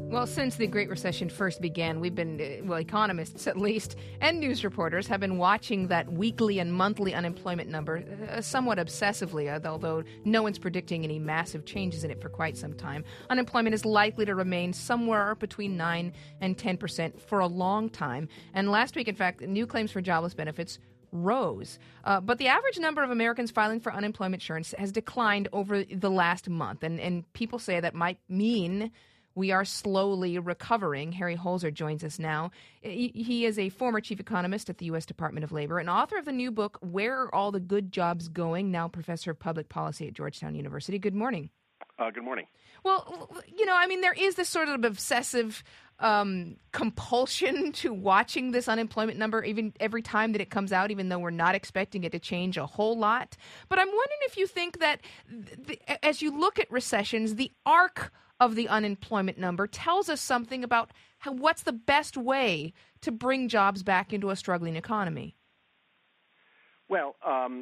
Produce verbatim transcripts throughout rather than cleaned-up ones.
Well, since the Great Recession first began, we've been, uh, well, economists at least, and news reporters have been watching that weekly and monthly unemployment number uh, somewhat obsessively, uh, although no one's predicting any massive changes in it for quite some time. Unemployment is likely to remain somewhere between nine and ten percent for a long time. And last week, in fact, new claims for jobless benefits rose. Uh, but the average number of Americans filing for unemployment insurance has declined over the last month. And, and people say that might mean we are slowly recovering. Harry Holzer joins us now. He is a former chief economist at the U S Department of Labor and author of the new book, Where Are All the Good Jobs Going? Now professor of public policy at Georgetown University. Good morning. Uh, good morning. Well, you know, I mean, there is this sort of obsessive um, compulsion to watching this unemployment number even every time that it comes out, even though we're not expecting it to change a whole lot. But I'm wondering if you think that the, as you look at recessions, the arc of the unemployment number tells us something about how, what's the best way to bring jobs back into a struggling economy. Well, um,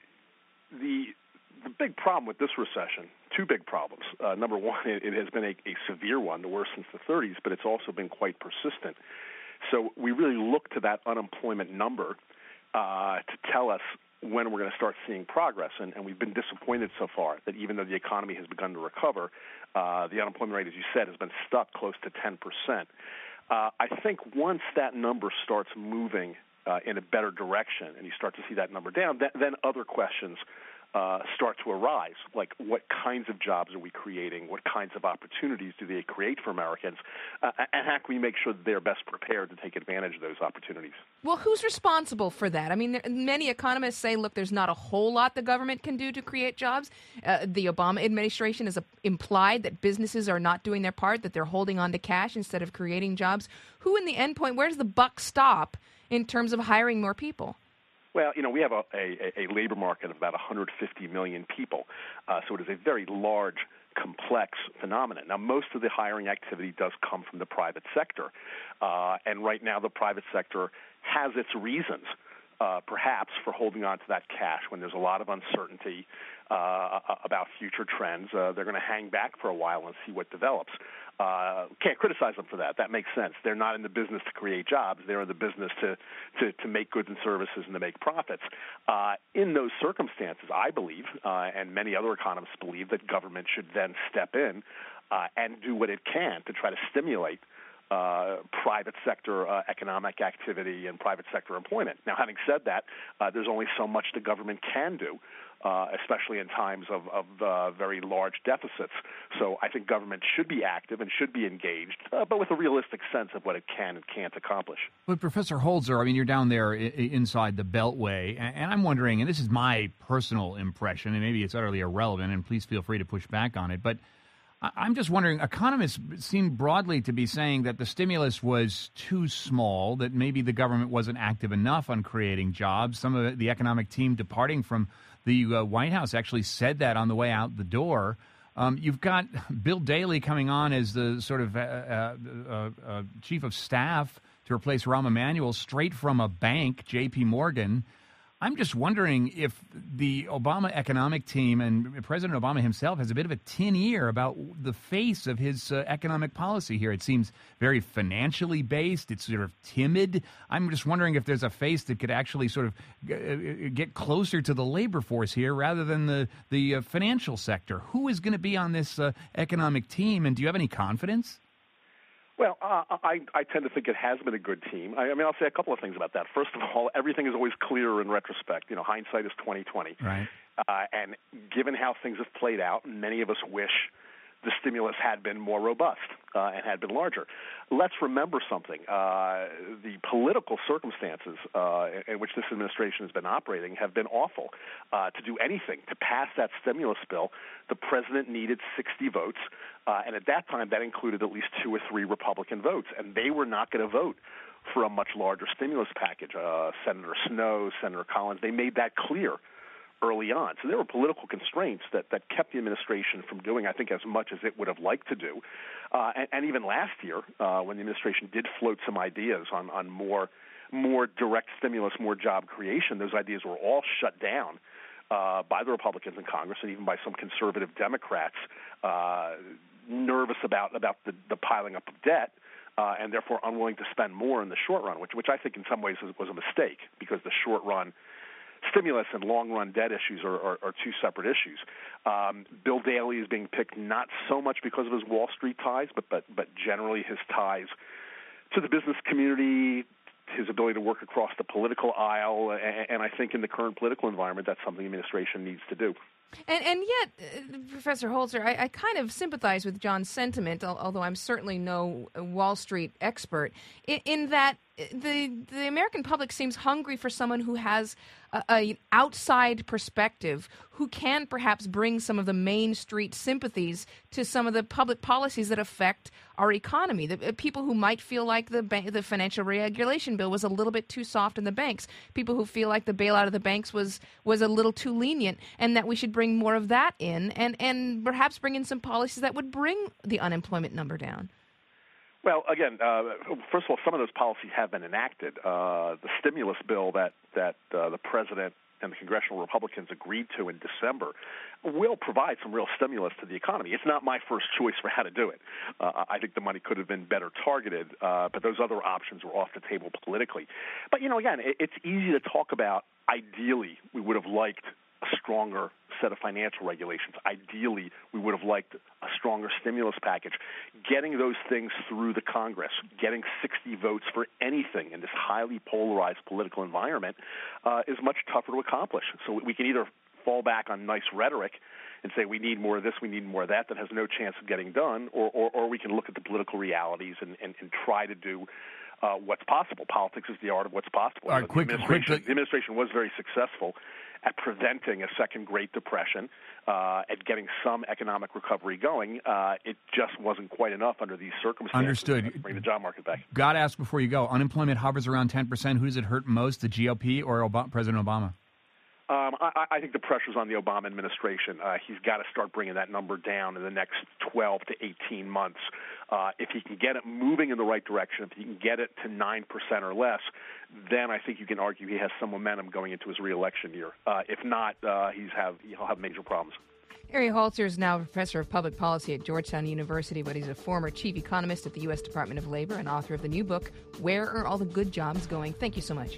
the the big problem with this recession, two big problems. Uh, number one, it, it has been a, a severe one, the worst since the thirties, but it's also been quite persistent. So we really look to that unemployment number uh, to tell us when we're going to start seeing progress. And, and we've been disappointed so far that even though the economy has begun to recover, uh, the unemployment rate, as you said, has been stuck close to ten percent. Uh, I think once that number starts moving uh, in a better direction and you start to see that number down, th- then other questions Uh, start to arise, like what kinds of jobs are we creating, what kinds of opportunities do they create for Americans, uh, and how can we make sure that they're best prepared to take advantage of those opportunities? Well, who's responsible for that? I mean, there, many economists say, look, there's not a whole lot the government can do to create jobs. Uh, the Obama administration has uh, implied that businesses are not doing their part, that they're holding on to cash instead of creating jobs. Who, in the end point, where does the buck stop in terms of hiring more people? Well, you know, we have a, a, a labor market of about one hundred fifty million people, uh, so it is a very large, complex phenomenon. Now, most of the hiring activity does come from the private sector, uh, and right now the private sector has its reasons, uh, perhaps, for holding on to that cash when there's a lot of uncertainty uh, about future trends. Uh, they're going to hang back for a while and see what develops. Uh, can't criticize them for that. That makes sense. They're not in the business to create jobs. They're in the business to, to, to make goods and services and to make profits. Uh, in those circumstances, I believe, uh, and many other economists believe, that government should then step in uh, and do what it can to try to stimulate Uh, private sector uh, economic activity and private sector employment. Now, having said that, uh, there's only so much the government can do, uh, especially in times of, of uh, very large deficits. So I think government should be active and should be engaged, uh, but with a realistic sense of what it can and can't accomplish. But Professor Holzer, I mean, you're down there I- inside the Beltway, and I'm wondering, and this is my personal impression, and maybe it's utterly irrelevant, and please feel free to push back on it, but I'm just wondering, economists seem broadly to be saying that the stimulus was too small, that maybe the government wasn't active enough on creating jobs. Some of the economic team departing from the uh, White House actually said that on the way out the door. Um, you've got Bill Daley coming on as the sort of uh, uh, uh, chief of staff to replace Rahm Emanuel straight from a bank, J P Morgan. I'm just wondering if the Obama economic team and President Obama himself has a bit of a tin ear about the face of his uh, economic policy here. It seems very financially based. It's sort of timid. I'm just wondering if there's a face that could actually sort of g- get closer to the labor force here rather than the, the uh, financial sector. Who is going to be on this uh, economic team, and do you have any confidence? Well, uh, I, I tend to think it has been a good team. I, I mean, I'll say a couple of things about that. First of all, everything is always clearer in retrospect. You know, hindsight is twenty twenty. Right. Uh, and given how things have played out, many of us wish the stimulus had been more robust uh, and had been larger. Let's remember something. Uh, the political circumstances uh, in which this administration has been operating have been awful. Uh, to do anything, to pass that stimulus bill, the president needed sixty votes, uh, and at that time that included at least two or three Republican votes, and they were not going to vote for a much larger stimulus package. Uh, Senator Snowe, Senator Collins, they made that clear early on. So there were political constraints that, that kept the administration from doing, I think, as much as it would have liked to do. Uh, and, and even last year, uh, when the administration did float some ideas on, on more more direct stimulus, more job creation, those ideas were all shut down uh, by the Republicans in Congress and even by some conservative Democrats, uh, nervous nervous about about the, the piling up of debt. Uh, and therefore unwilling to spend more in the short run, which which I think in some ways was, was a mistake, because the short run stimulus and long run debt issues are, are, are two separate issues. Um, Bill Daley is being picked not so much because of his Wall Street ties, but but but generally his ties to the business community, his ability to work across the political aisle, and, and I think in the current political environment, that's something the administration needs to do. And, and yet, uh, Professor Holzer, I, I kind of sympathize with John's sentiment, although I'm certainly no Wall Street expert, in, in that the the American public seems hungry for someone who has a, a outside perspective, who can perhaps bring some of the Main Street sympathies to some of the public policies that affect our economy. The uh, people who might feel like the ba- the financial regulation bill was a little bit too soft on the banks, people who feel like the bailout of the banks was was a little too lenient, and that we should bring more of that in, and and perhaps bring in some policies that would bring the unemployment number down. Well, again, uh, first of all, some of those policies have been enacted. Uh, the stimulus bill that that uh, the president and the congressional Republicans agreed to in December will provide some real stimulus to the economy. It's not my first choice for how to do it. Uh, I think the money could have been better targeted, uh, but those other options were off the table politically. But, you know, again, it, it's easy to talk about. Ideally, we would have liked a stronger set of financial regulations. Ideally, we would have liked a stronger stimulus package. Getting those things through the Congress, getting sixty votes for anything in this highly polarized political environment uh, is much tougher to accomplish. So we can either fall back on nice rhetoric and say we need more of this, we need more of that, that has no chance of getting done, or, or, or we can look at the political realities and, and, and try to do uh, what's possible. Politics is the art of what's possible. All right, the, quick, administration, quick, the administration was very successful at preventing a second Great Depression, uh, at getting some economic recovery going. Uh, it just wasn't quite enough under these circumstances. Understood. To bring the job market back. Got to ask before you go. Unemployment hovers around ten percent. Who does it hurt most, the G O P or Obama, President Obama? Um, I, I think the pressure's on the Obama administration. Uh, he's got to start bringing that number down in the next twelve to eighteen months. Uh, if he can get it moving in the right direction, if he can get it to nine percent or less, then I think you can argue he has some momentum going into his reelection year. Uh, if not, uh, he's have, he'll have major problems. Harry Holzer is now a professor of public policy at Georgetown University, but he's a former chief economist at the U S Department of Labor and author of the new book, Where Are All the Good Jobs Going? Thank you so much.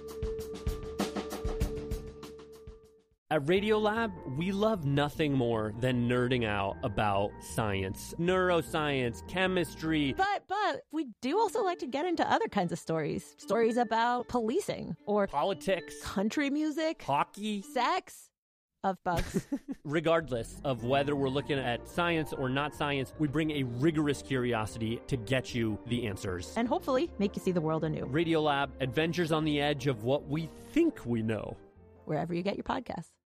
At Radiolab, we love nothing more than nerding out about science, neuroscience, chemistry. But, but, we do also like to get into other kinds of stories. Stories about policing or politics, country music, hockey, sex, of bugs. Regardless of whether we're looking at science or not science, we bring a rigorous curiosity to get you the answers. And hopefully make you see the world anew. Radiolab, adventures on the edge of what we think we know. Wherever you get your podcasts.